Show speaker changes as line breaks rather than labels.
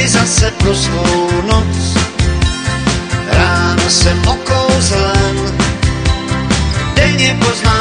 si zase pro svou noc. Ráno jsem okouzlen, denně poznám